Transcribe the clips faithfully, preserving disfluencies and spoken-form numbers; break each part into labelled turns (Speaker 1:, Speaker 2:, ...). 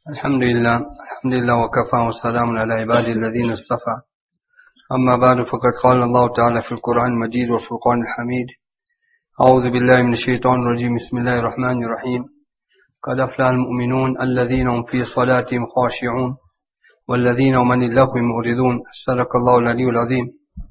Speaker 1: الحمد لله الحمد لله وكفى والسلام على عباده الذين اصطفى أما بعد فقد قال الله تعالى في القرآن المجيد والفرقان الحميد أعوذ بالله من الشيطان الرجيم بسم الله الرحمن الرحيم قد أفلح المؤمنون الذين هم في صلاتهم خاشعون والذين هم عن اللغو معرضون صدق الله العلي العظيم.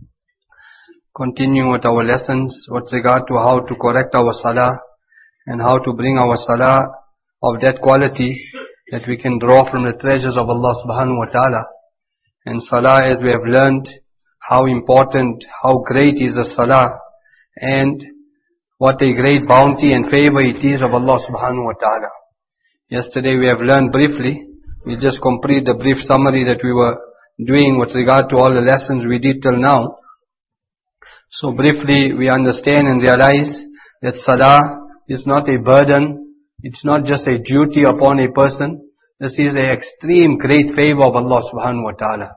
Speaker 1: Continuing with our lessons with regard to how to correct our salah and how to bring our salah of that quality that we can draw from the treasures of Allah subhanahu wa ta'ala. And salah, as we have learned, how important, how great is the salah, and what a great bounty and favor it is of Allah subhanahu wa ta'ala. Yesterday we have learned briefly, we'll just complete the brief summary that we were doing with regard to all the lessons we did till now. So briefly we understand and realize that salah is not a burden, it's not just a duty upon a person. This is an extreme great favor of Allah subhanahu wa ta'ala.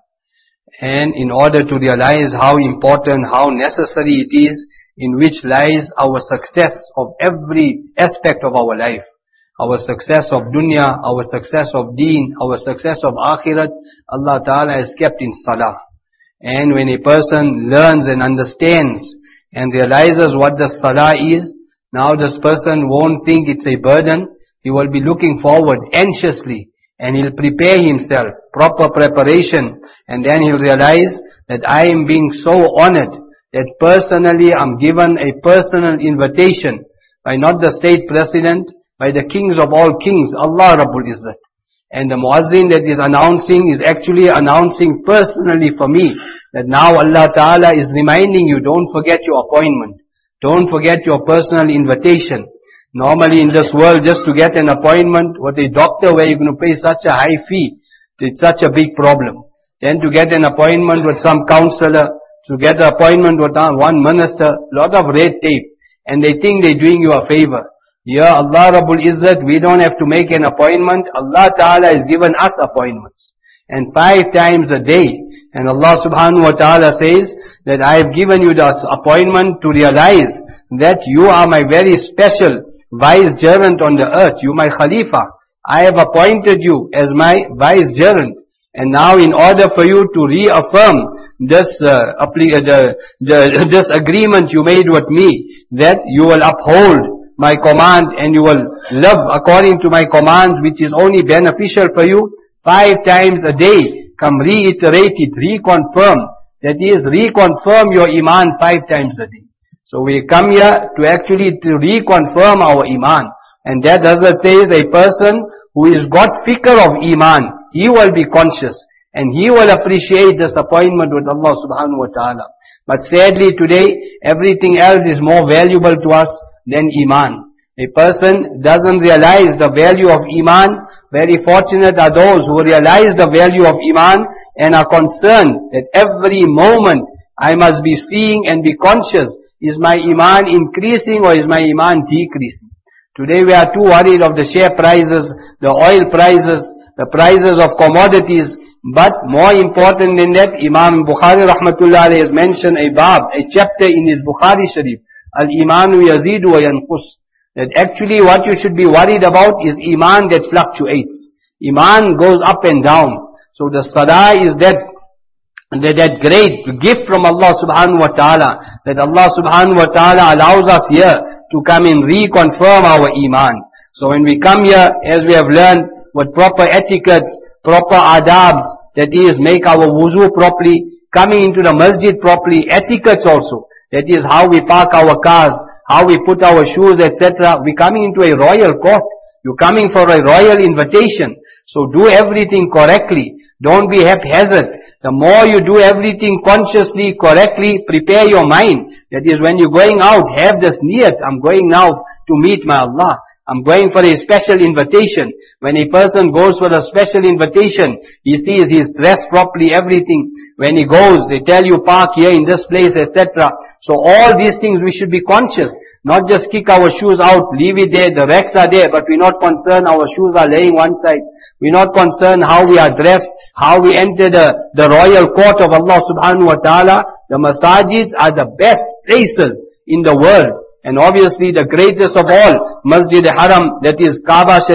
Speaker 1: And in order to realize how important, how necessary it is, in which lies our success of every aspect of our life. Our success of dunya, our success of deen, our success of akhirat, Allah ta'ala has kept in salah. And when a person learns and understands and realizes what the salah is, now this person won't think it's a burden. He will be looking forward anxiously and he'll prepare himself, proper preparation, and then he'll realize that I am being so honored that personally I'm given a personal invitation by not the state president, by the kings of all kings, Allah Rabbul Izzat. And the muazzin that is announcing is actually announcing personally for me that now Allah Ta'ala is reminding you, don't forget your appointment. Don't forget your personal invitation. Normally in this world, just to get an appointment with a doctor where you're going to pay such a high fee, it's such a big problem. Then to get an appointment with some counselor, to get an appointment with one minister, lot of red tape. And they think they're doing you a favor. Here Allah Rabbul Izzat, we don't have to make an appointment. Allah Ta'ala has given us appointments. And five times a day. And Allah Subhanahu wa Ta'ala says that I have given you this appointment to realize that you are my very special vicegerent on the earth. You my Khalifa. I have appointed you as my vicegerent. And now in order for you to reaffirm this, uh, the, the, this agreement you made with me, that you will uphold my command and you will live according to my commands, which is only beneficial for you, five times a day, come reiterate it, reconfirm. That is, reconfirm your iman five times a day. So we come here to actually to reconfirm our iman. And that Hazrat says a person who is got fikr of iman, he will be conscious and he will appreciate this appointment with Allah subhanahu wa ta'ala. But sadly today, everything else is more valuable to us than iman. A person doesn't realize the value of iman. Very fortunate are those who realize the value of iman and are concerned that every moment I must be seeing and be conscious, is my iman increasing or is my iman decreasing? Today we are too worried of the share prices, the oil prices, the prices of commodities. But more important than that, Imam Bukhari rahmatullah alayhi has mentioned a bab, a chapter in his Bukhari Sharif, Al-Imanu Yazidu wa Yanqus. That actually what you should be worried about is iman that fluctuates. Iman goes up and down. So the salah is that, that, that great gift from Allah subhanahu wa ta'ala, that Allah subhanahu wa ta'ala allows us here to come and reconfirm our iman. So when we come here, as we have learned, with proper etiquettes, proper adabs, that is, make our wuzu properly, coming into the masjid properly, etiquettes also. That is how we park our cars, how we put our shoes, et cetera. We're coming into a royal court. You're coming for a royal invitation. So do everything correctly. Don't be haphazard. The more you do everything consciously, correctly, prepare your mind. That is, when you're going out, have this niyat. I'm going now to meet my Allah. I'm going for a special invitation. When a person goes for a special invitation, he sees he's dressed properly, everything. When he goes, they tell you park here in this place, et cetera. So all these things we should be conscious. Not just kick our shoes out, leave it there, the racks are there, but we're not concerned our shoes are laying one side. We're not concerned how we are dressed, how we enter the, the royal court of Allah subhanahu wa ta'ala. The masajids are the best places in the world. And obviously the greatest of all, Masjid Haram, that is Kaaba Sharif,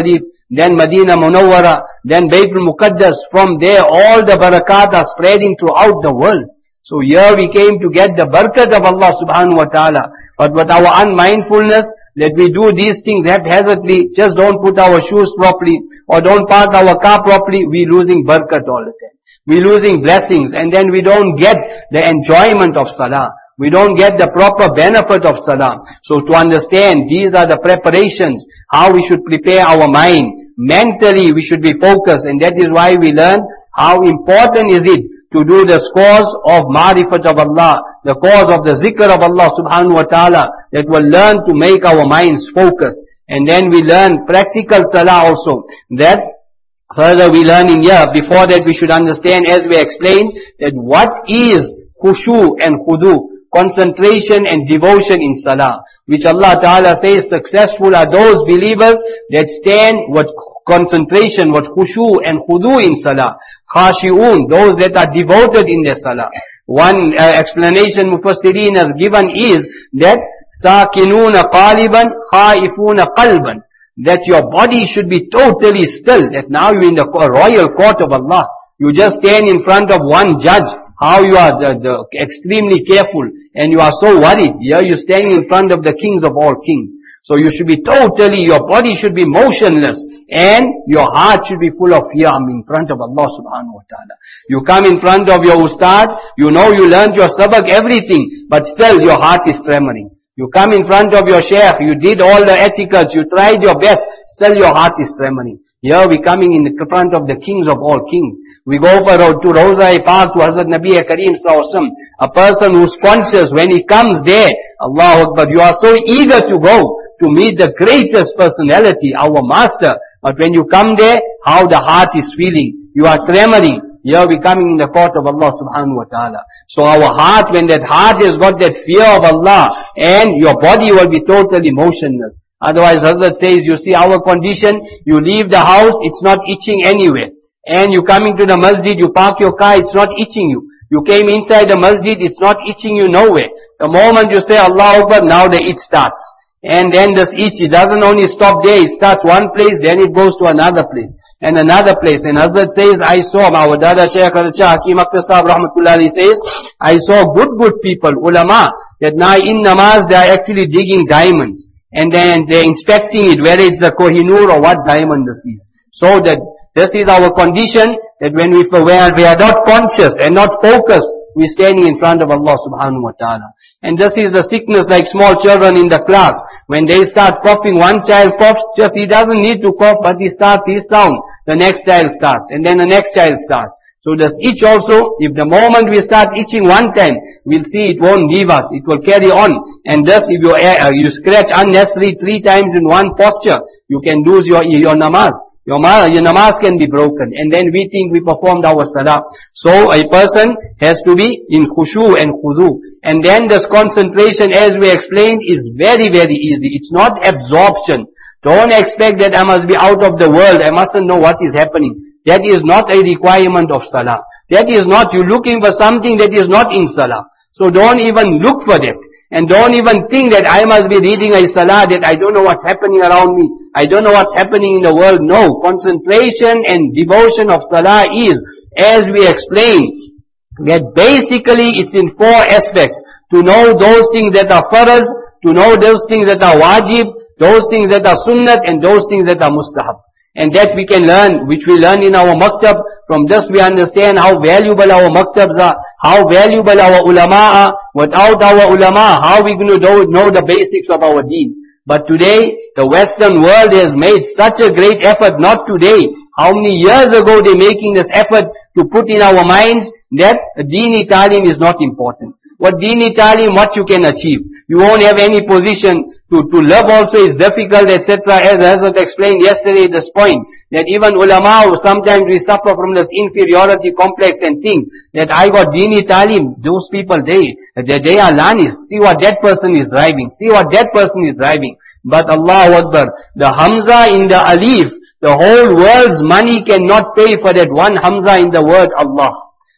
Speaker 2: then Medina Munawwara, then Baytul Muqaddas. From there all the barakat are spreading throughout the world. So here we came to get the barakat of Allah subhanahu wa ta'ala. But with our unmindfulness, that we do these things haphazardly, just don't put our shoes properly, or don't park our car properly, we losing barakat all the time. We losing blessings, and then we don't get the enjoyment of salah. We don't get the proper benefit of salah. So to understand, these are the preparations, how we should prepare our mind. Mentally we should be focused, and that is why we learn how important is it to do the cause of ma'rifat of Allah, the cause of the zikr of Allah subhanahu wa ta'ala, that will learn to make our minds focus. And then we learn practical salah also. That further we learn in here. Before that we should understand, as we explained, that what is khushu and khudu, concentration and devotion in salah, which Allah ta'ala says successful are those believers that stand with concentration, with khushu and khudu in salah. Khashi'un, those that are devoted in their salah. One uh, explanation Mufassirin has given is that sakinuna qaliban, khaifuna qalban, that your body should be totally still, that now you're in the royal court of Allah. You just stand in front of one judge, how you are the, the extremely careful, and you are so worried. Here you stand in front of the kings of all kings. So you should be totally, your body should be motionless, and your heart should be full of fear in front of Allah subhanahu wa ta'ala. You come in front of your ustad, you know you learned your sabak, everything, but still your heart is tremoring. You come in front of your sheikh, you did all the etiquettes, you tried your best, still your heart is tremoring. Here we coming in the front of the kings of all kings. We go for to Rawza-e Pak, to Hazrat Nabi Kareem Sallallahu Alaihi Wasallam. A person who's conscious, when he comes there, Allahu Akbar, you are so eager to go to meet the greatest personality, our master. But when you come there, how the heart is feeling. You are tremoring. Here we coming in the court of Allah subhanahu wa ta'ala. So our heart, when that heart has got that fear of Allah, and your body will be totally motionless. Otherwise, Hazrat says, you see our condition, you leave the house, it's not itching anywhere. And you coming to the masjid, you park your car, it's not itching you. You came inside the masjid, it's not itching you nowhere. The moment you say Allah Akbar, now the itch starts. And then this itch, it doesn't only stop there, it starts one place, then it goes to another place, and another place. And Hazrat says, I saw, our Dada Shaykh Hakim Akhtar Sahab Rahmatullahi says, I saw good, good people, ulama, that now in namaz they are actually digging diamonds. And then they're inspecting it, whether it's a Kohinoor or what diamond this is. So that this is our condition, that when we, we are not conscious and not focused, we're standing in front of Allah subhanahu wa ta'ala. And this is the sickness like small children in the class. When they start coughing, one child coughs, just he doesn't need to cough, but he starts his sound. The next child starts, and then the next child starts. So this itch also, if the moment we start itching one time, we'll see it won't leave us, it will carry on. And thus if you, uh, you scratch unnecessary three times in one posture, you can lose your, your namaz. Your, your namaz can be broken. And then we think we performed our salah. So a person has to be in khushu and khudu. And then this concentration, as we explained, is very, very easy. It's not absorption. Don't expect that I must be out of the world, I mustn't know what is happening. That is not a requirement of salah. That is not, you looking for something that is not in salah. So don't even look for that. And don't even think that I must be reading a salah, that I don't know what's happening around me. I don't know what's happening in the world. No. Concentration and devotion of salah is, as we explained, that basically it's in four aspects. To know those things that are faraz, to know those things that are wajib, those things that are sunnat, and those things that are mustahab. And that we can learn, which we learn in our maktab. From this we understand how valuable our maktabs are, how valuable our ulama are. Without our ulama, how we going to know the basics of our deen? But today, the Western world has made such a great effort, not today. How many years ago they making this effort to put in our minds that Deeni Talim is not important. What Deeni Talim, what you can achieve. You won't have any position. To, to live also is difficult, et cetera. As Hazrat explained yesterday, this point, that even ulama, sometimes we suffer from this inferiority complex and think that I got Deeni Talim. Those people, they, they, they are lanis. See what that person is driving. See what that person is driving. But Allahu Akbar, the Hamza in the Alif, the whole world's money cannot pay for that one Hamza in the word Allah.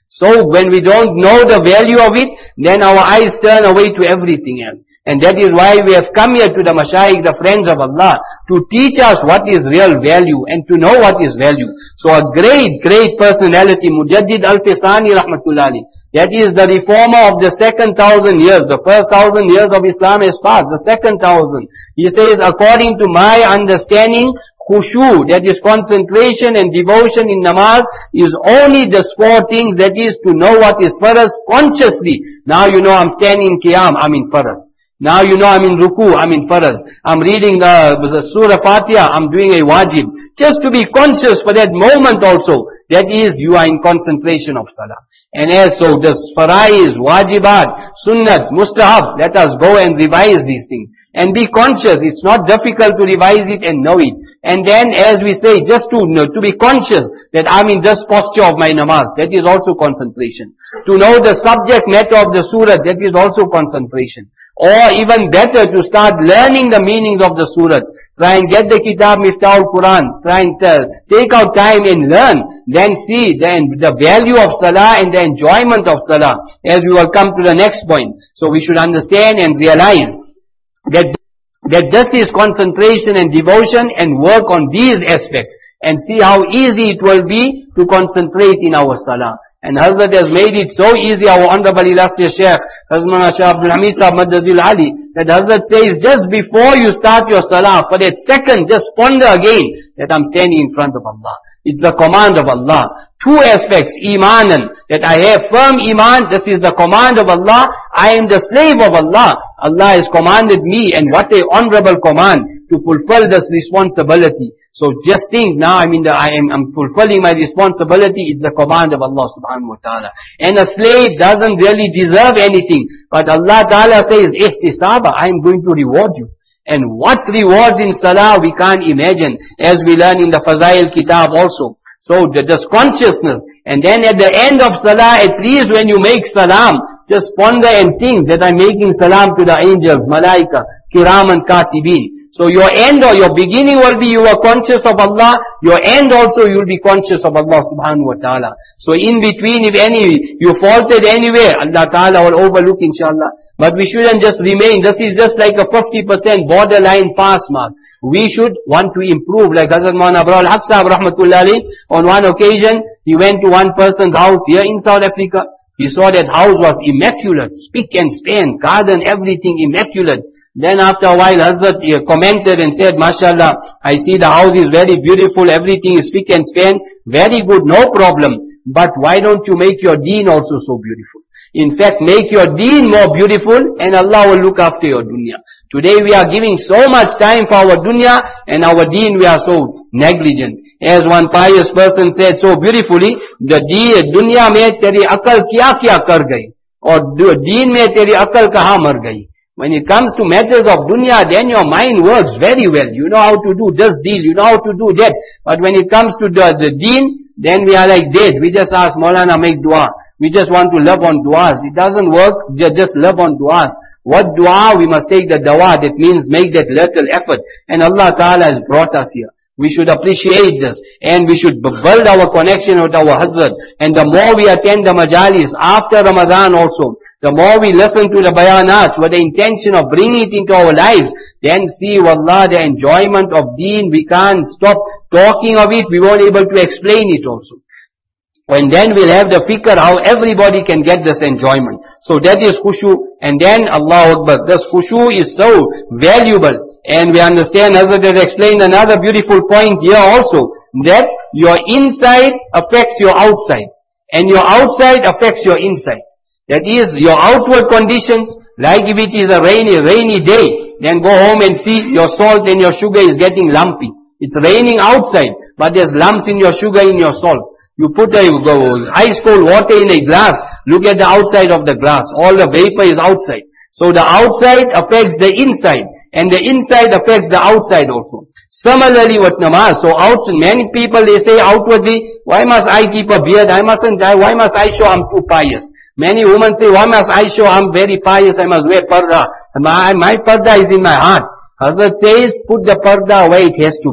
Speaker 2: So when we don't know the value of it, then our eyes turn away to everything else. And that is why we have come here to the Mashayikh, the friends of Allah, to teach us what is real value and to know what is value. So a great, great personality, Mujaddid Al-Fisani Rahmatullahi, that is the reformer of the second thousand years. The first thousand years of Islam is past. The second thousand. He says, according to my understanding, khushu, that is concentration and devotion in namaz, is only the four things, that is to know what is faraz consciously. Now you know I'm standing in qiyam, I'm in faraz. Now you know I'm in ruku, I'm in faraz. I'm reading the, the Surah Fatiha, I'm doing a wajib. Just to be conscious for that moment also, that is, you are in concentration of salah. And as so, the faraiz, wajibat, sunnat, mustahab, let us go and revise these things. And be conscious, it's not difficult to revise it and know it. And then as we say, just to know, to be conscious that I'm in this posture of my namaz, that is also concentration. To know the subject matter of the surah, that is also concentration. Or even better, to start learning the meanings of the surahs. Try and get the Kitab Miftah al-Quran. Try and uh, take out time and learn. Then see then the value of salah and the enjoyment of salah. As we will come to the next point. So we should understand and realize that, that this is concentration and devotion, and work on these aspects. And see how easy it will be to concentrate in our salah. And Hazrat has made it so easy, our Honorable Illustrious Shaykh, Hazrat Shaykh Abdul Hamid Sahib Madazil Ali, that Hazrat says, just before you start your salah, for that second, just ponder again, that I'm standing in front of Allah. It's the command of Allah. Two aspects, imanan, that I have firm iman, this is the command of Allah, I am the slave of Allah. Allah has commanded me, and what a honorable command, to fulfill this responsibility. So just think, now I mean, the, I am I'm fulfilling my responsibility, it's the command of Allah subhanahu wa ta'ala. And a slave doesn't really deserve anything, but Allah ta'ala says, ihtisaba, I am going to reward you. And what rewards in salah we can't imagine, as we learn in the Fazail Kitab also. So this consciousness, and then at the end of salah, at least when you make salam, just ponder and think that I'm making salam to the angels, malaika, kiram and katibin. So your end or your beginning will be you are conscious of Allah, your end also you will be conscious of Allah subhanahu wa ta'ala. So in between, if any, you faulted anywhere, Allah ta'ala will overlook inshallah. But we shouldn't just remain, this is just like a fifty percent borderline pass mark. We should want to improve, like Hazrat Maulana Abraham al-Haq Sahib rahmatullahi, on one occasion, he went to one person's house here in South Africa. He saw that house was immaculate, spick and span, garden, everything immaculate. Then after a while, Hazrat commented and said, MashaAllah, I see the house is very beautiful, everything is spick and span, very good, no problem. But why don't you make your deen also so beautiful? In fact, make your deen more beautiful, and Allah will look after your dunya. Today we are giving so much time for our dunya, and our deen we are so negligent. As one pious person said so beautifully, the deen, dunya mein teri akal kya kya kar gayi, or deen mein teri akal kaha mar gayi. When it comes to matters of dunya, then your mind works very well. You know how to do this deal, you know how to do that. But when it comes to the, the deen, then we are like dead. We just ask Maulana, make dua. We just want to live on du'as. It doesn't work, just live on du'as. What dua? We must take the dawa, that means make that little effort. And Allah Ta'ala has brought us here. We should appreciate this, and we should build our connection with our Hazrat. And the more we attend the majalis after Ramadan also, the more we listen to the bayanat with the intention of bringing it into our lives, then see, wallah, the enjoyment of deen, we can't stop talking of it, we won't able to explain it also. And then we'll have the fikr how everybody can get this enjoyment. So that is khushu. And then, Allahu Akbar, this khushu is so valuable. And we understand, Hazrat has explained another beautiful point here also, that your inside affects your outside, and your outside affects your inside. That is, your outward conditions, like if it is a rainy, rainy day, then go home and see your salt and your sugar is getting lumpy. It's raining outside, but there's lumps in your sugar, in your salt. You put a ice cold water in a glass, look at the outside of the glass, all the vapor is outside. So the outside affects the inside, and the inside affects the outside also. Similarly with namaz, so out, many people they say outwardly, why must I keep a beard, I mustn't, why must I show I'm too pious? Many women say, why must I show I'm very pious, I must wear parda. My, my parda is in my heart. Hazrat says, put the parda where it has to be.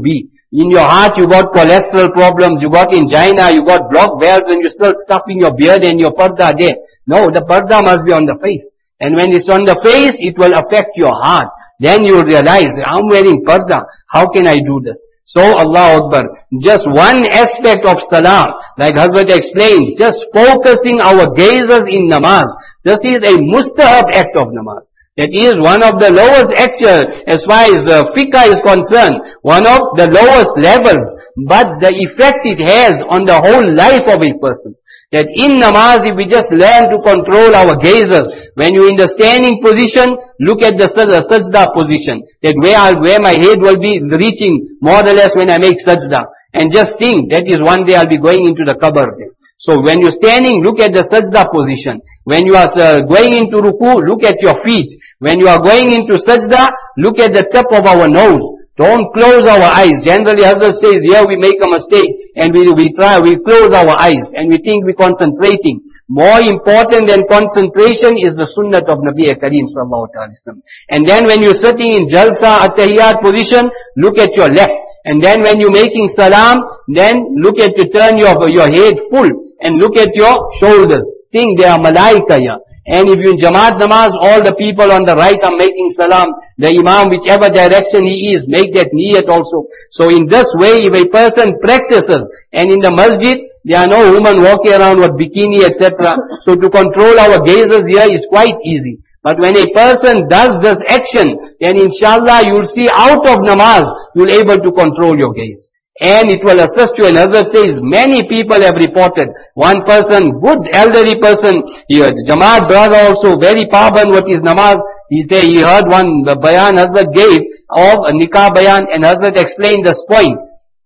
Speaker 2: In your heart you got cholesterol problems, you got angina, you got blocked valves and you're still stuffing your beard and your parda there. No, the parda must be on the face. And when it's on the face, it will affect your heart. Then you will realize, I'm wearing parda, how can I do this? So Allah Akbar, just one aspect of salah, like Hazrat explains, just focusing our gazes in namaz. This is a mustahab act of namaz. That is one of the lowest actual, as far as uh, fiqh is concerned, one of the lowest levels. But the effect it has on the whole life of a person. That in namaz, if we just learn to control our gazes, when you're in the standing position, look at the sajda position. That where, I'll, where my head will be reaching more or less when I make sajda. And just think, that is one day I'll be going into the qabr there. So when you're standing, look at the sajda position. When you are uh, going into ruku, look at your feet. When you are going into sajda, look at the tip of our nose. Don't close our eyes. Generally, Hazrat says, here we make a mistake and we, we try, we close our eyes and we think we're concentrating. More important than concentration is the sunnah of Nabi Kareem sallallahu alaihi wasallam. And then when you're sitting in jalsa, at-tahiyyat position, look at your left. And then when you're making salam, then look at, to turn your, your head full and look at your shoulders. Think there are malaika here. And if you in Jamaat namaz, all the people on the right are making salam. The imam, whichever direction he is, make that niyat also. So in this way, if a person practices, and in the masjid, there are no women walking around with bikini, et cetera. So to control our gazes here is quite easy. But when a person does this action, then inshallah you'll see out of namaz, you'll able to control your gaze. And it will assist you. And Hazrat says, many people have reported. One person, good elderly person, he heard, Jamaat brother also, very paban with his namaz. He said, he heard one the bayan Hazrat gave of a nikah bayan, and Hazrat explained this point.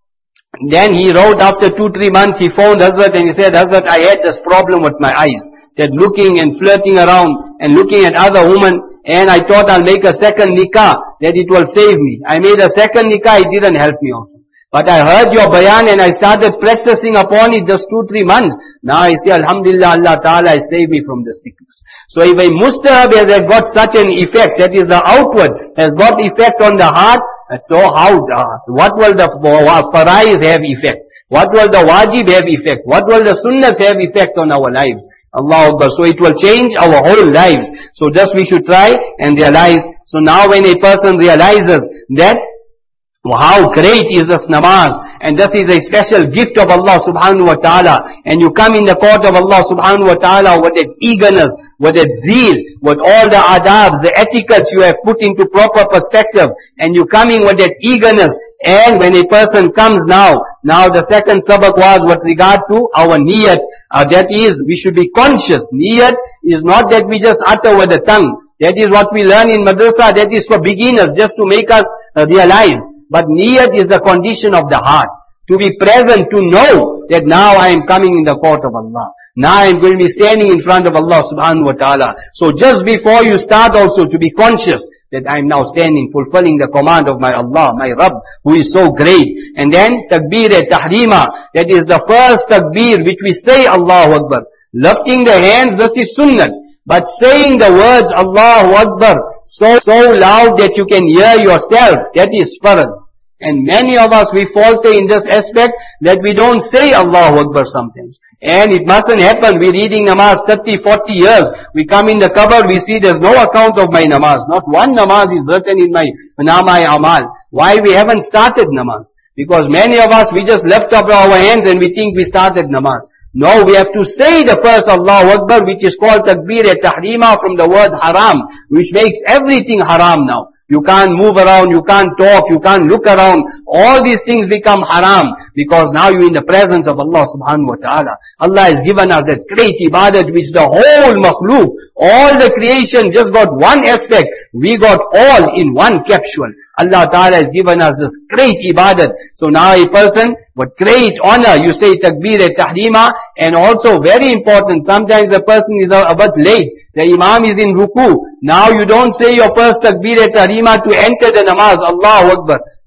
Speaker 2: Then he wrote after two, three months, he phoned Hazrat and he said, Hazrat, I had this problem with my eyes. That looking and flirting around and looking at other women, and I thought I'll make a second nikah, that it will save me. I made a second nikah, it didn't help me also. But I heard your bayan and I started practicing upon it just two, three months. Now I say, Alhamdulillah, Allah Ta'ala has saved me from this sickness. So if a mustahab has got such an effect, that is the outward, has got effect on the heart, so how, uh, what will the farais have effect? What will the wajib have effect? What will the sunnahs have effect on our lives? Allah Akbar. So it will change our whole lives. So just we should try and realize. So now when a person realizes that, how great is this namaz, and this is a special gift of Allah subhanahu wa ta'ala, and you come in the court of Allah subhanahu wa ta'ala with that eagerness, with that zeal, with all the adabs, the etiquettes you have put into proper perspective, and you coming with that eagerness, and when a person comes now, now the second sabak was with regard to our niyat, uh, that is, we should be conscious. Niyat is not that we just utter with the tongue. That is what we learn in madrasa, that is for beginners, just to make us uh, realize. But niyat is the condition of the heart. To be present, to know that now I am coming in the court of Allah. Now I am going to be standing in front of Allah subhanahu wa ta'ala. So just before you start also to be conscious that I am now standing, fulfilling the command of my Allah, my Rabb, who is so great. And then takbir e tahrima, that is the first takbir which we say Allahu Akbar. Lifting the hands, this is sunnah. But saying the words Allahu Akbar so, so loud that you can hear yourself, that is farz. And many of us, we falter in this aspect that we don't say Allahu Akbar sometimes. And it mustn't happen. We're reading namaz thirty, forty years. We come in the qabr, we see there's no account of my namaz. Not one namaz is written in my namai amal. Why we haven't started namaz? Because many of us, we just left up our hands and we think we started namaz. No, we have to say the first Allahu Akbar, which is called takbir e tahrima from the word haram, which makes everything haram now. You can't move around, you can't talk, you can't look around. All these things become haram because now you're in the presence of Allah subhanahu wa ta'ala. Allah has given us that great ibadat which the whole makhluk, all the creation just got one aspect. We got all in one capsule. Allah Ta'ala has given us this great ibadat. So now a person with great honor, you say takbir e tahrima, and also very important, sometimes the person is a, a bit late. The imam is in ruku. Now you don't say your first takbir e tahrima to enter the namaz, Allahu Akbar.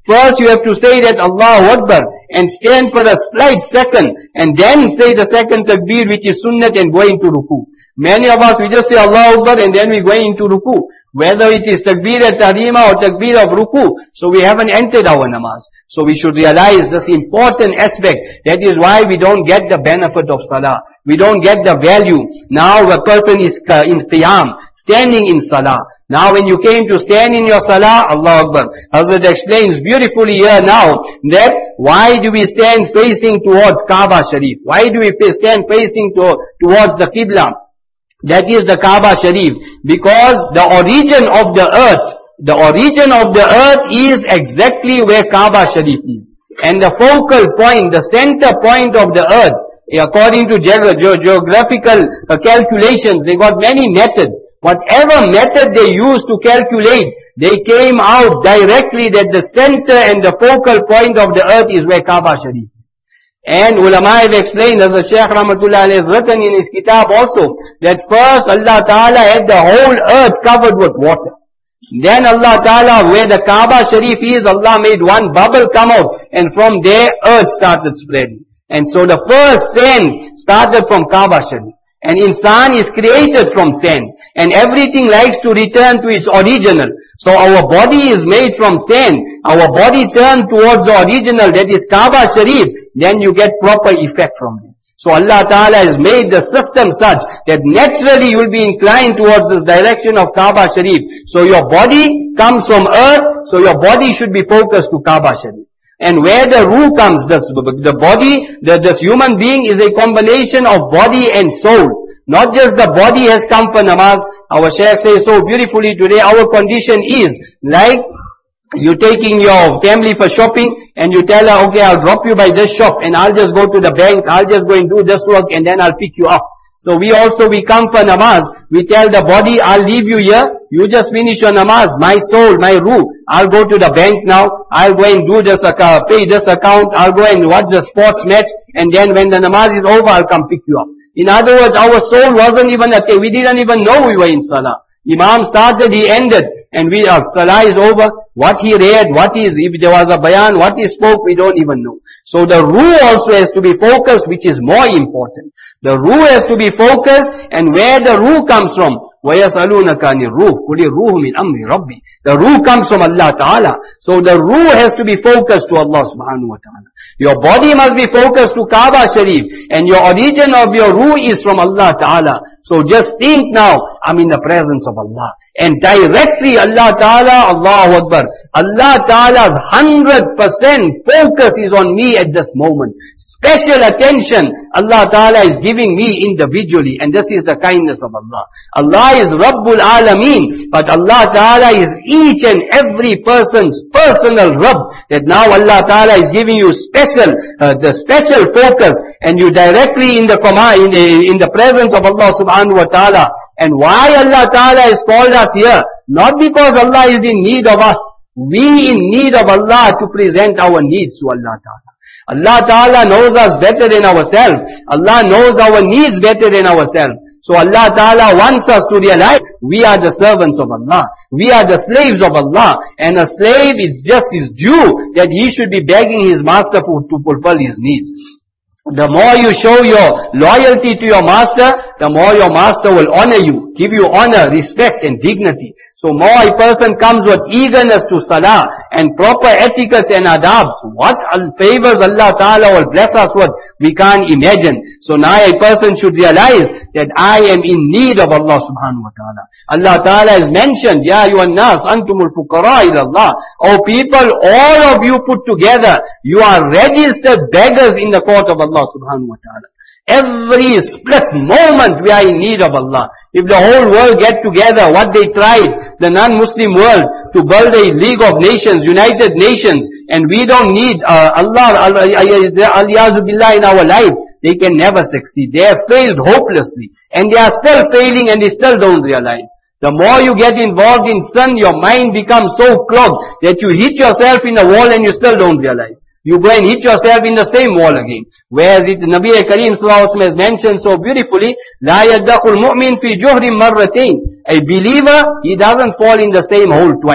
Speaker 2: First you have to say that Allahu Akbar and stand for a slight second and then say the second takbir which is sunnat and go into ruku. Many of us, we just say Allahu Akbar and then we go into ruku. Whether it is takbir at-tahrima or takbir of ruku, so we haven't entered our namaz. So we should realize this important aspect. That is why we don't get the benefit of salah. We don't get the value. Now a person is in qiyam, standing in salah. Now when you came to stand in your salah, Allahu Akbar. Hazrat explains beautifully here now that why do we stand facing towards Kaaba Sharif? Why do we stand facing to, towards the Qibla? That is the Kaaba Sharif. Because the origin of the earth, the origin of the earth is exactly where Kaaba Sharif is. And the focal point, the center point of the earth, according to ge- ge- geographical uh, calculations, they got many methods. Whatever method they used to calculate, they came out directly that the center and the focal point of the earth is where Kaaba Sharif is. And ulama have explained, as the Shaykh Rahmatullah has written in his kitab also, that first Allah Ta'ala had the whole earth covered with water. Then Allah Ta'ala, where the Kaaba Sharif is, Allah made one bubble come out, and from there earth started spreading. And so the first sand started from Kaaba Sharif. And insan is created from sand. And everything likes to return to its original. So our body is made from sand. Our body turns towards the original, that is Kaaba Sharif. Then you get proper effect from it. So Allah Ta'ala has made the system such that naturally you will be inclined towards this direction of Kaaba Sharif. So your body comes from earth, so your body should be focused to Kaaba Sharif. And where the ruh comes, this, the body, the, this human being is a combination of body and soul. Not just the body has come for namaz. Our Shaykh says so beautifully today, our condition is like you taking your family for shopping and you tell her, okay, I'll drop you by this shop and I'll just go to the bank, I'll just go and do this work and then I'll pick you up. So we also, we come for namaz. We tell the body, I'll leave you here. You just finish your namaz. My soul, my ruh, I'll go to the bank now. I'll go and do this account, pay this account. I'll go and watch the sports match. And then when the namaz is over, I'll come pick you up. In other words, our soul wasn't even at, we didn't even know we were in salah. Imam started, he ended, and we, uh, salah is over. What he read, what is, if there was a bayan, what he spoke, we don't even know. So the ruh also has to be focused, which is more important. The ruh has to be focused, and where the ruh comes from, وَيَسْأَلُونَكَ عَنِ الرُّوحِ قُلِ الرُّوحُ مِنْ أَمْرِ رَبِّي. The ruh comes from Allah Ta'ala. So the ruh has to be focused to Allah Subhanahu Wa Ta'ala. Your body must be focused to Kaaba Sharif, and your origin of your ruh is from Allah Ta'ala. So just think now, I'm in the presence of Allah. And directly Allah Ta'ala, Allahu Akbar. Allah Ta'ala's one hundred percent focus is on me at this moment. Special attention Allah Ta'ala is giving me individually. And this is the kindness of Allah. Allah is Rabbul Alameen. But Allah Ta'ala is each and every person's personal Rabb. That now Allah Ta'ala is giving you special, uh, the special focus. And you directly in the command, in the, in the presence of Allah Subhanahu Wa Ta'ala. And why Allah Ta'ala has called us here? Not because Allah is in need of us. We in need of Allah to present our needs to Allah Ta'ala. Allah Ta'ala knows us better than ourselves. Allah knows our needs better than ourselves. So Allah Ta'ala wants us to realize we are the servants of Allah. We are the slaves of Allah. And a slave is just his due that he should be begging his master for, to fulfill his needs. The more you show your loyalty to your master, the more your master will honor you, give you honor, respect and dignity. So more a person comes with eagerness to salah and proper etiquette and adabs, what favors Allah Ta'ala will bless us with, we can't imagine. So now a person should realize that I am in need of Allah Subhanahu Wa Ta'ala. Allah Ta'ala has mentioned, Ya ayyuhan nas, antumul fuqara ila Allah. Oh people, all of you put together, you are registered beggars in the court of Allah Subhanahu Wa Ta'ala. Every split moment we are in need of Allah. If the whole world get together, what they tried, the non-Muslim world, to build a League of Nations, United Nations, and we don't need uh, Allah, al-Yazu Billah in our life, they can never succeed. They have failed hopelessly. And they are still failing and they still don't realize. The more you get involved in sin, your mind becomes so clogged that you hit yourself in a wall and you still don't realize. You go and hit yourself in the same wall again. Whereas it, Nabi Kareem Sallallahu Alaihi Wasallam has mentioned so beautifully, لا يدخل المؤمن في جهر مرتين. A believer, he doesn't fall in the same hole twice.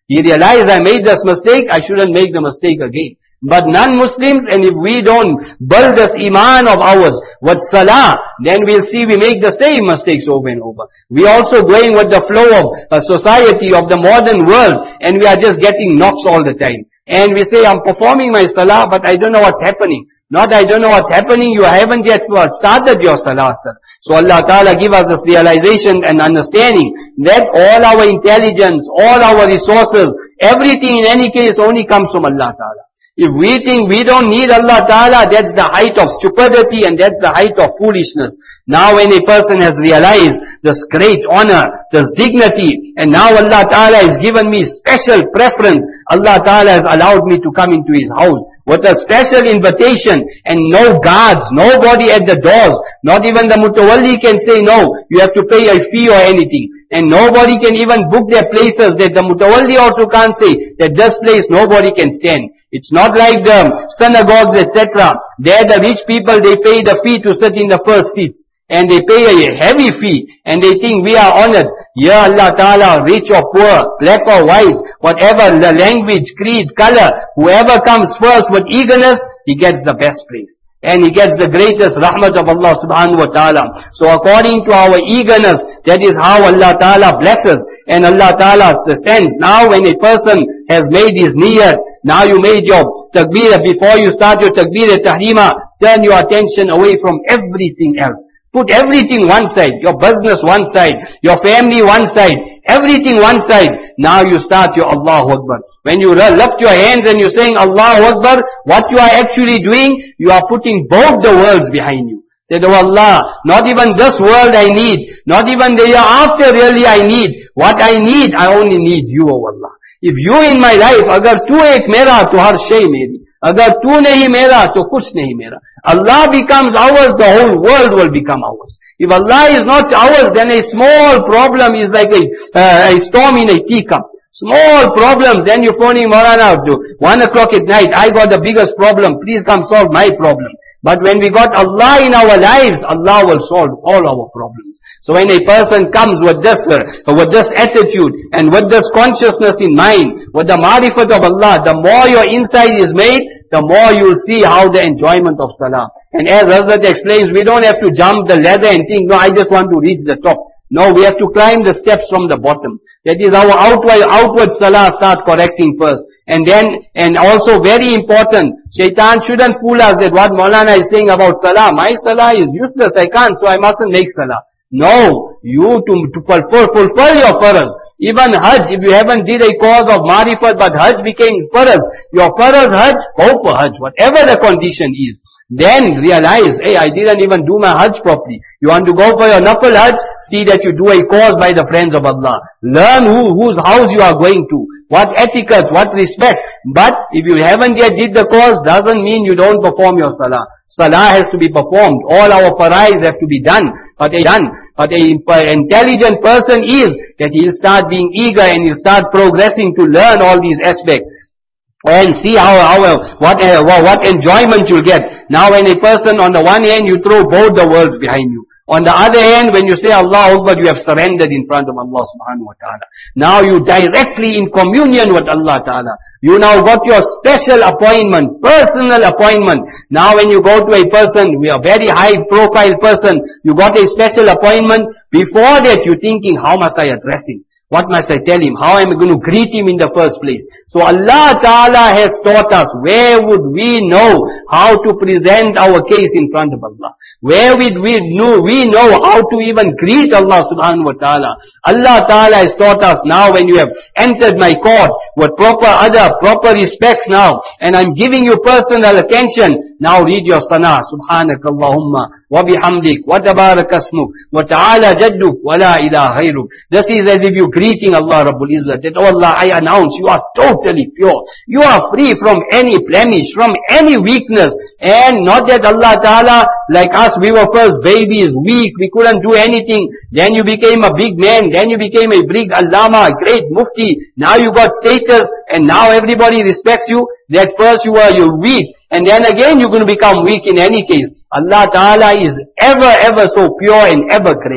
Speaker 2: He realized I made this mistake, I shouldn't make the mistake again. But non-Muslims, and if we don't build this iman of ours with salah, then we'll see we make the same mistakes over and over. We also going with the flow of a society, of the modern world, and we are just getting knocks all the time. And we say, I'm performing my salah, but I don't know what's happening. Not I don't know what's happening, you haven't yet started your salah, sir. So Allah Ta'ala give us this realization and understanding that all our intelligence, all our resources, everything in any case only comes from Allah Ta'ala. If we think we don't need Allah Ta'ala, that's the height of stupidity and that's the height of foolishness. Now when a person has realized this great honor, this dignity, and now Allah Ta'ala has given me special preference, Allah Ta'ala has allowed me to come into His house with a special invitation and no guards, nobody at the doors, not even the mutawalli can say no, you have to pay a fee or anything. And nobody can even book their places, that the mutawalli also can't say that this place nobody can stand. It's not like the synagogues, et cetera. There the rich people, they pay the fee to sit in the first seats. And they pay a heavy fee. And they think we are honored. Here Allah Ta'ala, rich or poor, black or white, whatever the language, creed, color, whoever comes first with eagerness, he gets the best place. And he gets the greatest rahmat of Allah subhanahu wa ta'ala. So according to our eagerness, that is how Allah ta'ala blesses. And Allah ta'ala sends. Now when a person has made his niyyat, now you made your takbir, before you start your takbir tahrima, turn your attention away from everything else. Put everything one side, your business one side, your family one side, everything one side. Now you start your Allahu Akbar. When you lift your hands and you're saying Allahu Akbar, what you are actually doing, you are putting both the worlds behind you. That, oh Allah, not even this world I need, not even the year after really I need. What I need, I only need you, oh Allah. If you in my life, agar tu ek mera, to har shay meri. Agar tu nahi mera, to kuch nahi mera. Allah becomes ours, the whole world will become ours. If Allah is not ours, then a small problem is like a, uh, a storm in a teacup. Small problems, then you're phoning Maulana to one o'clock at night, I got the biggest problem, please come solve my problem. But when we got Allah in our lives, Allah will solve all our problems. So when a person comes with this, uh, with this attitude, and with this consciousness in mind, with the marifat of Allah, the more your inside is made, the more you'll see how the enjoyment of salah. And as Hazrat explains, we don't have to jump the ladder and think, no, I just want to reach the top. No, we have to climb the steps from the bottom. That is our outward, outward salah start correcting first. And then, and also very important, shaitan shouldn't fool us that what Maulana is saying about salah. My salah is useless, I can't, so I mustn't make salah. No, you to, to fulfill, fulfill your faraz. Even Hajj, if you haven't did a cause of marifat, but Hajj became faraz, your faraz Hajj, go for Hajj, whatever the condition is. Then realize, hey, I didn't even do my Hajj properly. You want to go for your nafil Hajj, see that you do a cause by the friends of Allah. Learn who, whose house you are going to. What etiquette, what respect. But if you haven't yet did the cause, doesn't mean you don't perform your salah. Salah has to be performed. All our farais have to be done. But a done. But a intelligent person is that he'll start being eager and he'll start progressing to learn all these aspects. And see how, how what, uh, what enjoyment you'll get. Now when a person, on the one hand, you throw both the worlds behind you. On the other hand, when you say Allah Akbar, you have surrendered in front of Allah subhanahu wa ta'ala. Now you directly in communion with Allah ta'ala. You now got your special appointment, personal appointment. Now when you go to a person, we are very high profile person, you got a special appointment. Before that you're thinking, how must I address him? What must I tell him? How am I going to greet him in the first place? So Allah Ta'ala has taught us, where would we know how to present our case in front of Allah? Where would we know, we know how to even greet Allah Subhanahu Wa Ta'ala? Allah Ta'ala has taught us, now when you have entered my court with proper adab, proper respects now, and I'm giving you personal attention, now read your sana, Subhanakallahumma, wa bihamdik, wa tabarak asmuk, wa ta'ala jadduk, wa la ilaha ghayruk. This is as if you greeting Allah Rabbul Izzat, that, oh Allah, I announce you are totally pure. You are free from any blemish, from any weakness. And not that Allah Ta'ala, like us, we were first babies, weak, we couldn't do anything. Then you became a big man, then you became a big allama, a great mufti. Now you got status, and now everybody respects you. That first you were, you're weak. And then again you're going to become weak in any case. Allah Ta'ala is ever, ever so pure and ever great.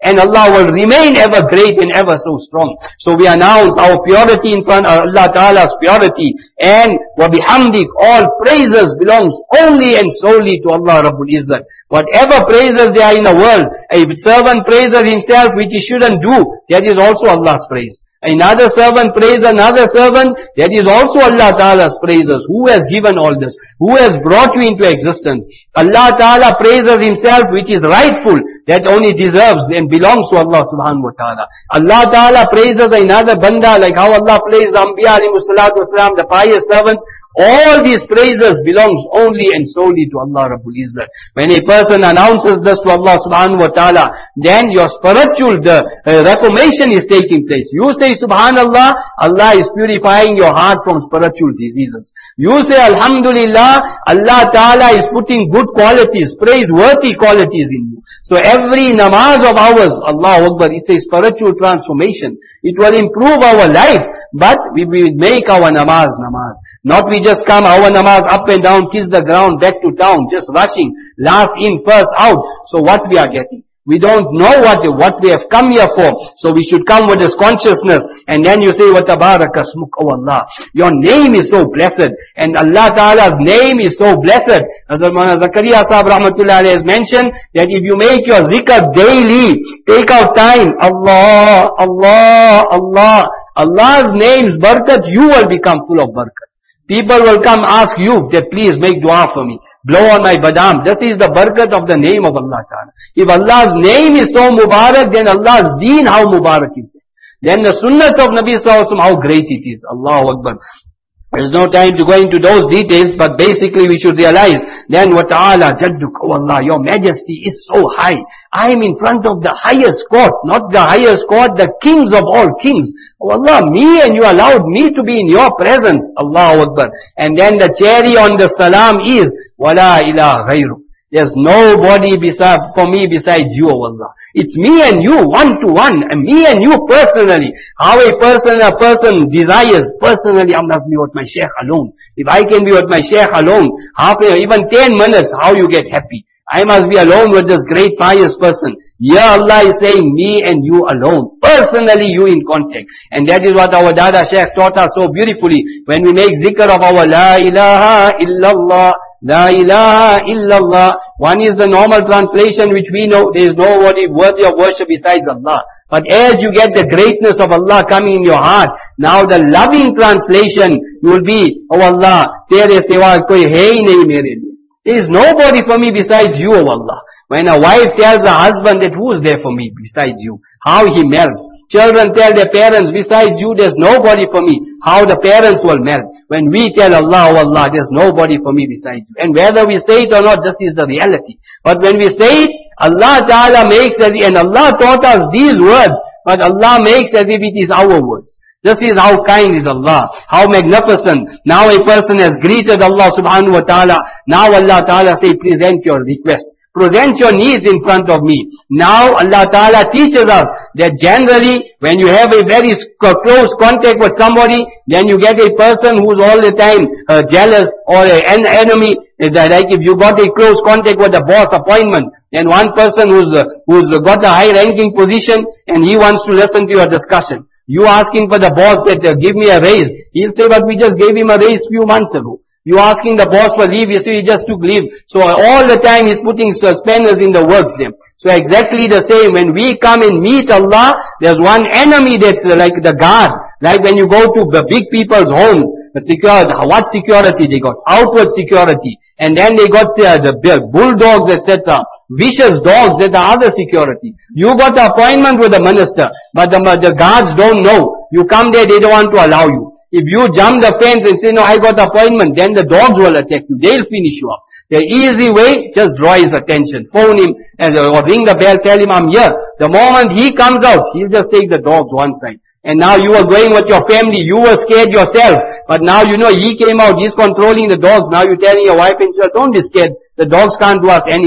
Speaker 2: and Allah will remain ever great and ever so strong. So we announce our purity in front of Allah Ta'ala's purity, and wa bihamdik, all praises belongs only and solely to Allah Rabbul Izzat. Whatever praises there are in the world, a servant praises himself which he shouldn't do, that is also Allah's praise. Another servant praises another servant, that is also Allah Ta'ala's praises. Who has given all this? Who has brought you into existence? Allah Ta'ala praises himself which is rightful, that only deserves and belongs to Allah Subhanahu Wa Ta'ala. Allah Ta'ala praises another banda, like how Allah praises Anbiya alayhi salatu wasalam, the pious servants. All these praises belongs only and solely to Allah Rabbul Izzat. When a person announces this to Allah Subhanahu Wa Ta'ala, then your spiritual the, uh, reformation is taking place. You say Subhanallah, Allah is purifying your heart from spiritual diseases. You say Alhamdulillah, Allah Ta'ala is putting good qualities, praiseworthy qualities in you. So every namaz of ours, Allahu Akbar, it's a spiritual transformation. It will improve our life, but we will make our namaz namaz. Not we just come, our namaz up and down, kiss the ground, back to town, just rushing, last in, first out. So what we are getting? We don't know what, what we have come here for. So we should come with this consciousness. And then you say, wa tabaraka smuk, oh Allah. Your name is so blessed. And Allah Ta'ala's name is so blessed. Hazrat Maulana Zakaria Sahib Rahmatullah Alayhi has mentioned that if you make your zikr daily, take out time, Allah, Allah, Allah. Allah's name's barakat, you will become full of barakat. People will come ask you that please make dua for me. Blow on my badam. This is the barakat of the name of Allah Ta'ala. If Allah's name is so mubarak, then Allah's deen, how mubarak is it? Then the sunnah of Nabi Sallallahu Alaihi Wasallam, how great it is. Allahu Akbar. There's no time to go into those details, but basically we should realize, then wa ta'ala jadduk, oh Allah, your majesty is so high. I am in front of the highest court, not the highest court, the kings of all kings. Oh Allah, me and you allowed me to be in your presence. Allahu Akbar. And then the cherry on the salam is, wala ilaha ghayru. There's nobody beside, for me besides you, O Allah. It's me and you, one to one, and me and you personally. How a person, a person desires, personally, I must be with my Shaykh alone. If I can be with my Shaykh alone, half, even ten minutes, how you get happy? I must be alone with this great pious person. Yeah, Allah is saying, me and you alone. Personally, you in contact. And that is what our Dada Shaykh taught us so beautifully. When we make zikr of our La ilaha illallah, La ilaha illallah. One is the normal translation which we know, there is nobody worthy of worship besides Allah. But as you get the greatness of Allah coming in your heart, now the loving translation, you will be, oh Allah, tere siwa koi hai hi nahi mere liye. There is nobody for me besides you, O Allah. When a wife tells her husband that who is there for me besides you, how he melts. Children tell their parents, besides you there's nobody for me, how the parents will melt. When we tell Allah, oh Allah, there's nobody for me besides you. And whether we say it or not, this is the reality. But when we say it, Allah Ta'ala makes as if, and Allah taught us these words, but Allah makes as if it is our words. This is how kind is Allah, how magnificent. Now a person has greeted Allah Subhanahu Wa Ta'ala. Now Allah Ta'ala say, present your request. Present your needs in front of me. Now Allah Ta'ala teaches us that generally when you have a very close contact with somebody, then you get a person who's all the time uh, jealous or an enemy. Like if you got a close contact with a boss appointment, then one person who's, uh, who's got a high ranking position and he wants to listen to your discussion. You asking for the boss that uh, give me a raise. He'll say, but we just gave him a raise few months ago. You asking the boss for leave, you say he just took leave. So all the time he's putting suspenders in the works there. So exactly the same, when we come and meet Allah, there's one enemy that's uh, like the guard. Like when you go to the big people's homes, the security, what security they got? Outward security. And then they got uh, the bulldogs, et cetera. Vicious dogs, that are other security. You got the appointment with the minister, but the, the guards don't know. You come there, they don't want to allow you. If you jump the fence and say, no, I got the appointment, then the dogs will attack you. They'll finish you up. The easy way, just draw his attention. Phone him, or ring the bell, tell him I'm here. The moment he comes out, he'll just take the dogs one side. And now you were going with your family, you were scared yourself. But now you know he came out, he's controlling the dogs. Now you're telling your wife and child, don't be scared. The dogs can't do us anything.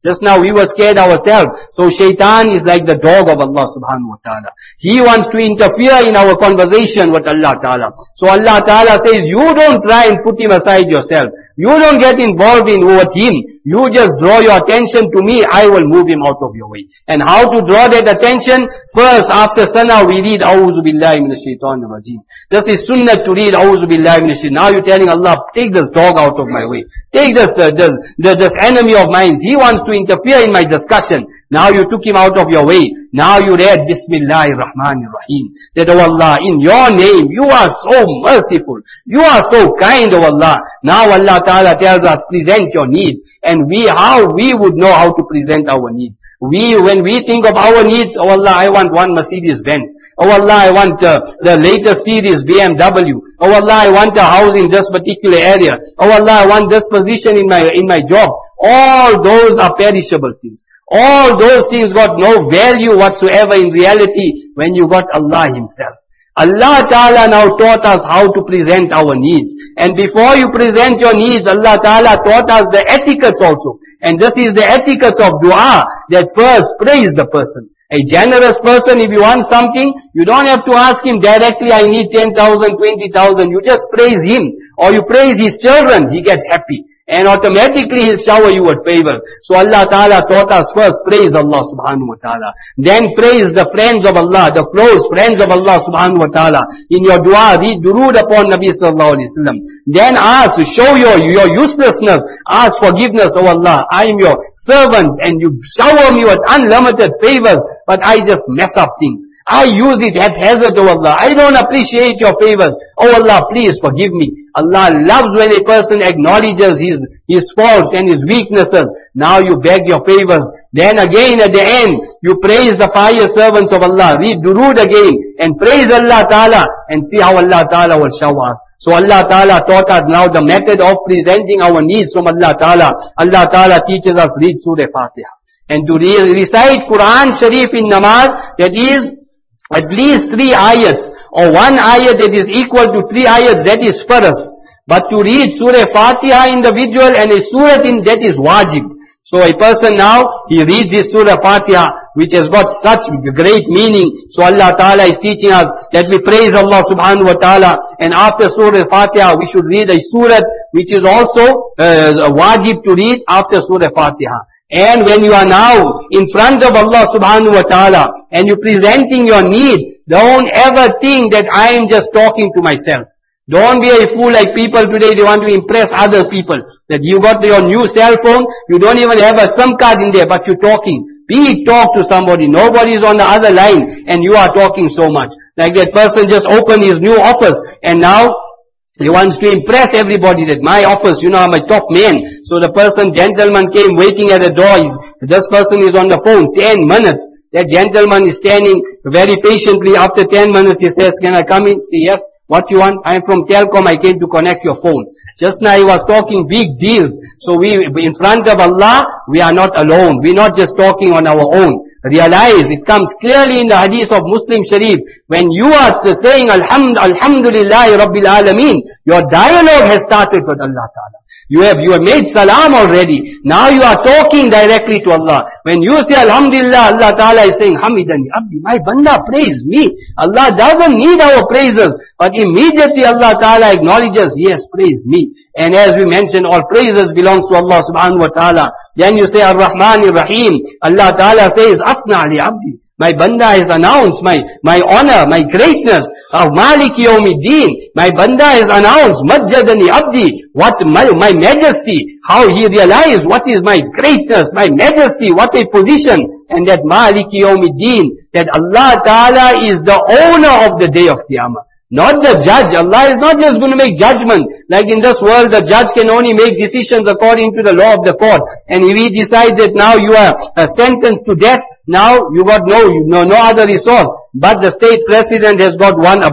Speaker 2: Just now we were scared ourselves. So shaitan is like the dog of Allah subhanahu wa ta'ala. He wants to interfere in our conversation with Allah ta'ala. So Allah ta'ala says, you don't try and put him aside yourself. You don't get involved in with him. You just draw your attention to me. I will move him out of your way. And how to draw that attention? First, after Sana, we read, A'udhu billahi minash shaitanir rajim. This is sunnah to read, A'udhu billahi minash shaitanir. Now you're telling Allah, take this dog out of my way. Take this, uh, this, this, this enemy of mine. He wants to interfere in my discussion. Now you took him out of your way. Now you read Bismillahir Rahmanir Rahim. That, oh Allah, in your name, you are so merciful. You are so kind, oh Allah. Now Allah Ta'ala tells us, present your needs. And we, how we would know how to present our needs. We, when we think of our needs, oh Allah, I want one Mercedes Benz. Oh Allah, I want uh, the latest series B M W. Oh Allah, I want a house in this particular area. Oh Allah, I want this position in my, in my job. All those are perishable things. All those things got no value whatsoever in reality when you got Allah Himself. Allah Ta'ala now taught us how to present our needs. And before you present your needs, Allah Ta'ala taught us the etiquettes also. And this is the etiquettes of dua, that first praise the person. A generous person, if you want something, you don't have to ask him directly, I need ten thousand, twenty thousand. You just praise him. Or you praise his children, he gets happy. And automatically he'll shower you with favors. So Allah Ta'ala taught us first, praise Allah subhanahu wa ta'ala. Then praise the friends of Allah, the close friends of Allah subhanahu wa ta'ala. In your dua, read durood upon Nabi sallallahu alayhi wa sallam. Then ask, show your, your uselessness. Ask forgiveness, oh Allah, I am your servant and you shower me with unlimited favors, but I just mess up things. I use it haphazard, oh Allah. I don't appreciate your favors. Oh Allah, please forgive me. Allah loves when a person acknowledges his, his faults and his weaknesses. Now you beg your favors. Then again at the end, you praise the pious servants of Allah. Read durood again and praise Allah Ta'ala and see how Allah Ta'ala will shower us. So Allah Ta'ala taught us now the method of presenting our needs from Allah Ta'ala. Allah Ta'ala teaches us read Surah Fatiha. And to re- recite Quran Sharif in namaz, that is at least three ayats, or one ayat that is equal to three ayats, that is for us. But to read Surah Fatiha individual and a surah in that is wajib. So a person now, he reads this Surah Fatiha, which has got such great meaning. So Allah Ta'ala is teaching us that we praise Allah Subhanahu Wa Ta'ala. And after Surah Fatiha, we should read a surah which is also uh, wajib to read after Surah Fatiha. And when you are now in front of Allah Subhanahu Wa Ta'ala and you're presenting your need, don't ever think that I am just talking to myself. Don't be a fool like people today, they want to impress other people. That you got your new cell phone, you don't even have a SIM card in there, but you're talking. Be talk to somebody. Nobody is on the other line and you are talking so much. Like that person just opened his new office and now he wants to impress everybody that my office, you know, I'm a top man. So the person, gentleman came waiting at the door. He's, this person is on the phone ten minutes. That gentleman is standing very patiently. After ten minutes he says, can I come in? Say, yes. What you want? I am from Telcom. I came to connect your phone. Just now he was talking big deals. So we, in front of Allah, we are not alone. We're not just talking on our own. Realize, it comes clearly in the hadith of Muslim Sharif. When you are saying, Alhamd, Alhamdulillah Rabbil Alameen, your dialogue has started with Allah Ta'ala. You have, you have made salam already. Now you are talking directly to Allah. When you say Alhamdulillah, Allah Ta'ala is saying, Hamidani Abdi, my banda praise me. Allah doesn't need our praises. But immediately Allah Ta'ala acknowledges, yes, praise me. And as we mentioned, all praises belongs to Allah Subhanahu Wa Ta'ala. Then you say Ar-Rahman Ar-Rahim. Allah Ta'ala says, Afna Ali Abdi. My banda has announced my, my honor, my greatness of Malik Yawmiddin. My banda has announced Majjadani Abdi. What my, my majesty. How he realized what is my greatness, my majesty, what a position. And that Malik Yawmiddin, that Allah Ta'ala is the owner of the day of Qiyamah. Not the judge. Allah is not just going to make judgment. Like in this world, the judge can only make decisions according to the law of the court. And if he decides that now you are uh, sentenced to death, now you got no, no, no other resource. But the state president has got one above.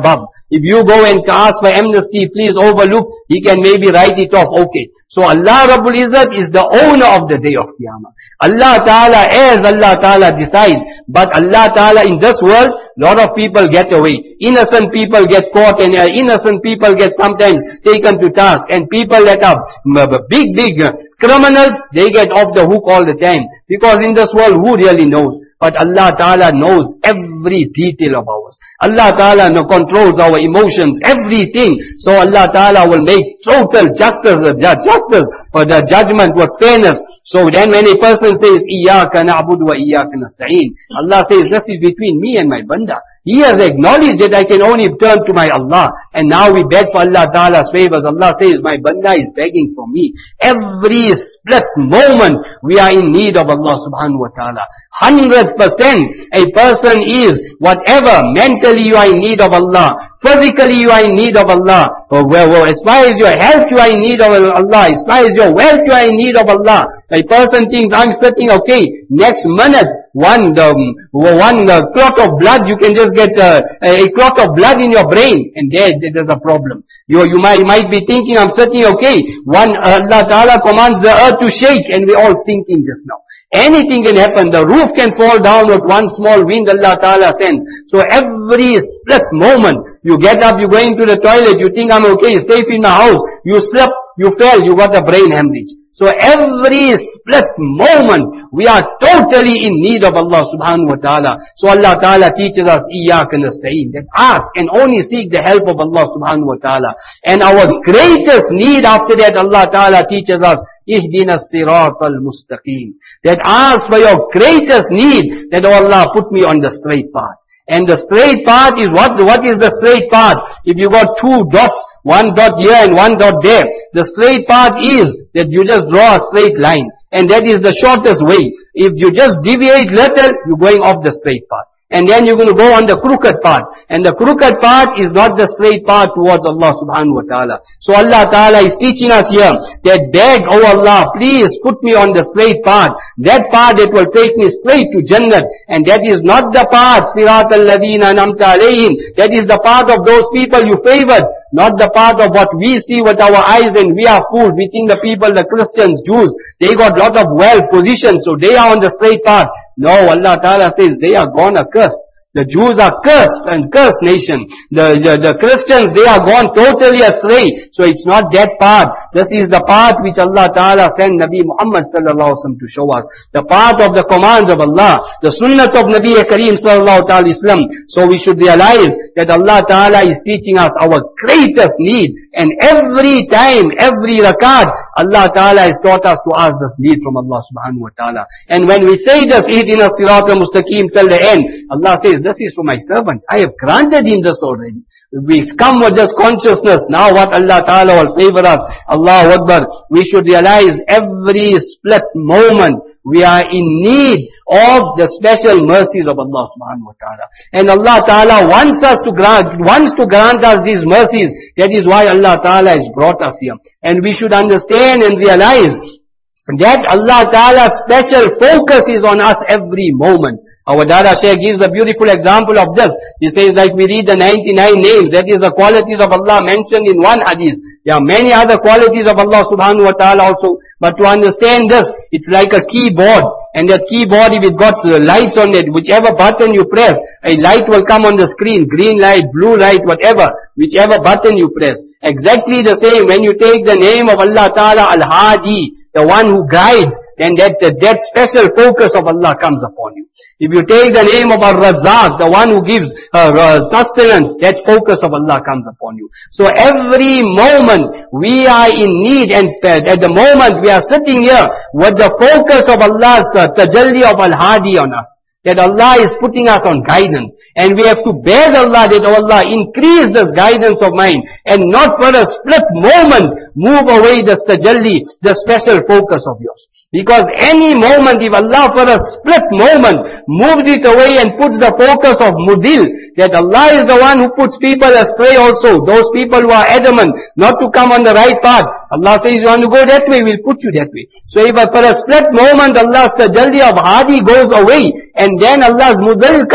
Speaker 2: If you go and ask for amnesty, please overlook, he can maybe write it off, okay. So Allah Rabbul Izzat is the owner of the day of Qiyamah. Allah Ta'ala, as Allah Ta'ala decides, but Allah Ta'ala in this world, lot of people get away. Innocent people get caught, and uh, innocent people get sometimes taken to task, and people that are big, big uh, criminals, they get off the hook all the time. Because in this world, who really knows? But Allah Ta'ala knows every detail of ours. Allah Ta'ala controls our emotions, everything. So Allah Ta'ala will make total justice, justice for the judgment with fairness. So then when a person says, Iyaka na'budu wa iyaka nasta'een, Allah says, this is between me and my banda. He has acknowledged that I can only turn to my Allah. And now we beg for Allah Ta'ala's favors. Allah says, my banda is begging for me. Every split moment, we are in need of Allah Subhanahu wa Ta'ala. Hundred percent, a person is, whatever, mentally you are in need of Allah. Physically you are in need of Allah. Well, well, as far as your health you are in need of Allah. As far as your wealth you are in need of Allah. A person thinks, I'm sitting okay. Next minute, one um, one uh, clot of blood, you can just get uh, a clot of blood in your brain, and there, there's a problem. You you might might be thinking, I'm sitting okay. One uh, Allah Ta'ala commands the earth to shake, and we all sinking just now. Anything can happen. The roof can fall down with one small wind Allah Ta'ala sends. So every split moment, you get up, you go into the toilet, you think I'm okay, safe in my house. You slip, you fell, you got a brain hemorrhage. So every split moment, we are totally in need of Allah Subhanahu wa Ta'ala. So Allah Ta'ala teaches us, Iyaka nasta'een, that ask and only seek the help of Allah Subhanahu wa Ta'ala. And our greatest need after that, Allah Ta'ala teaches us, Ihdina as-sirat al-mustaqim. That ask for your greatest need, that oh Allah, put me on the straight path. And the straight path is what? What is the straight path? If you got two dots, one dot here and one dot there, the straight path is that you just draw a straight line. And that is the shortest way. If you just deviate little, you're going off the straight path. And then you're going to go on the crooked path. And the crooked path is not the straight path towards Allah Subhanahu wa Ta'ala. So Allah Ta'ala is teaching us here that beg, oh Allah, please put me on the straight path. That path that will take me straight to Jannah. And that is not the path, Sirat al-Ladina namta alayhim. That is the path of those people you favored. Not the path of what we see with our eyes, and we are fooled. We think the people, the Christians, Jews, they got lot of wealth, positions, so they are on the straight path. No, Allah Ta'ala says they are gone accursed. The Jews are cursed and cursed nation. The, the, the Christians, they are gone totally astray. So it's not that path. This is the path which Allah Ta'ala sent Nabi Muhammad sallallahu alaihi wasallam to show us. The path of the commands of Allah. The sunnahs of Nabi Kareem sallallahu alaihi wasallam. So we should realize that Allah Ta'ala is teaching us our greatest need. And every time, every rakat, Allah Ta'ala has taught us to ask this need from Allah subhanahu wa ta'ala. And when we say this, Ihdina as-sirat al-mustaqim till the end, Allah says, this is for my servant. I have granted him this already. We come with this consciousness. Now what Allah Ta'ala will favor us. Allahu Akbar. We should realize every split moment we are in need of the special mercies of Allah Subhanahu wa Ta'ala. And Allah Ta'ala wants us to grant, wants to grant us these mercies. That is why Allah Ta'ala has brought us here. And we should understand and realize that Allah Ta'ala's special focus is on us every moment. Our Dada Shaykh gives a beautiful example of this. He says, like we read the ninety-nine names, that is the qualities of Allah mentioned in one hadith. There are many other qualities of Allah Subhanahu wa Ta'ala also. But to understand this, it's like a keyboard. And that keyboard, if it got lights on it, whichever button you press, a light will come on the screen. Green light, blue light, whatever. Whichever button you press. Exactly the same when you take the name of Allah Ta'ala Al-Hadi, the one who guides, then that, that special focus of Allah comes upon you. If you take the name of Ar-Razzaq, the one who gives uh, sustenance, that focus of Allah comes upon you. So every moment we are in need, and at the moment we are sitting here with the focus of Allah's uh, tajalli of Al-Hadi on us. That Allah is putting us on guidance. And we have to beg Allah that, oh Allah, increase this guidance of mine. And not for a split moment, move away this tajalli, the special focus of yours. Because any moment, if Allah for a split moment, moves it away and puts the focus of mudil, that Allah is the one who puts people astray also. Those people who are adamant not to come on the right path. Allah says, you want to go that way, we'll put you that way. So if for a split moment Allah's tajalli of hadi goes away, and then Allah's mudil comes,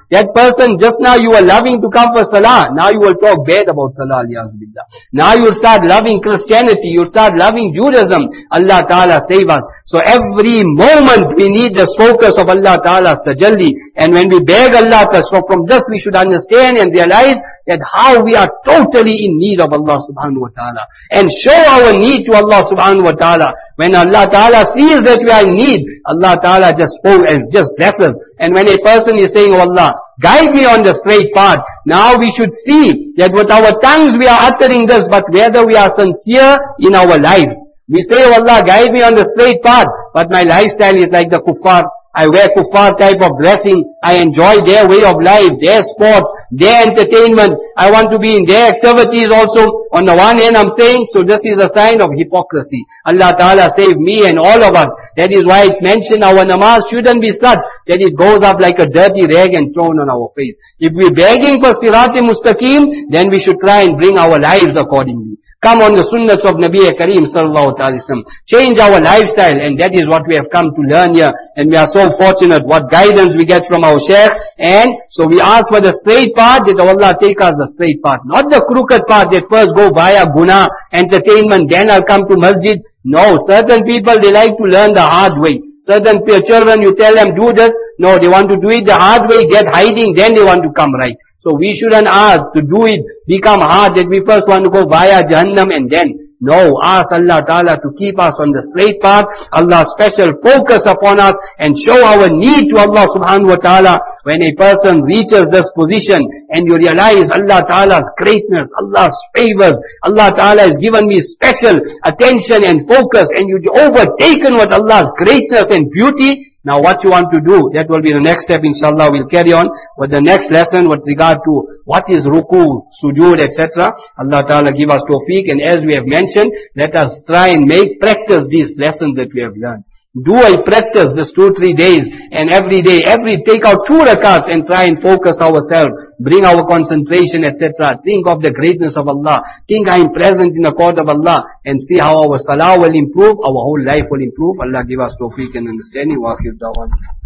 Speaker 2: That person, just now you were loving to come for salah. Now you will talk bad about salah, aliyahzubillah. Now you'll start loving Christianity. You'll start loving Judaism. Allah Ta'ala save us. So every moment we need this focus of Allah Ta'ala's tajalli. And when we beg Allah Ta'ala, so from this we should understand and realize that how we are totally in need of Allah Subhanahu Wa Ta'ala. And show our need to Allah Subhanahu Wa Ta'ala. When Allah Ta'ala sees that we are in need, Allah Ta'ala just, just blesses. And when a person is saying, oh Allah, guide me on the straight path. Now we should see that with our tongues we are uttering this, but whether we are sincere in our lives. We say, oh Allah, guide me on the straight path, but my lifestyle is like the kuffar. I wear kuffar type of dressing. I enjoy their way of life, their sports, their entertainment. I want to be in their activities also. On the one hand I'm saying, so this is a sign of hypocrisy. Allah Ta'ala save me and all of us. That is why it's mentioned our namaz shouldn't be such that it goes up like a dirty rag and thrown on our face. If we're begging for Sirat-e Mustaqim, then we should try and bring our lives accordingly. Come on the sunnahs of Nabi Kareem sallallahu alaihi wasallam. Change our lifestyle, and that is what we have come to learn here. And we are so fortunate what guidance we get from our Shaykh. And so we ask for the straight path, that Allah take us the straight path. Not the crooked path that first go via guna, entertainment, then I'll come to masjid. No, certain people, they like to learn the hard way. Certain children, you tell them do this. No, they want to do it the hard way, get hiding, then they want to come right. So we shouldn't ask to do it become hard, that we first want to go via Jahannam and then. No, ask Allah Ta'ala to keep us on the straight path. Allah special focus upon us and show our need to Allah Subhanahu Wa Ta'ala. When a person reaches this position and you realize Allah Ta'ala's greatness, Allah's favors, Allah Ta'ala has given me special attention and focus, and you're overtaken with Allah's greatness and beauty. Now what you want to do, that will be the next step, inshallah. We'll carry on with the next lesson with regard to what is ruku, sujood, et cetera. Allah Ta'ala give us tawfiq, and as we have mentioned, let us try and make practice these lessons that we have learned. Do a practice this two, three days, and every day, every, take out two rakats and try and focus ourselves, bring our concentration, et cetera. Think of the greatness of Allah. Think I am present in the court of Allah, and see how our salah will improve, our whole life will improve. Allah give us tawfiq and understanding. Wa akhir da'wan.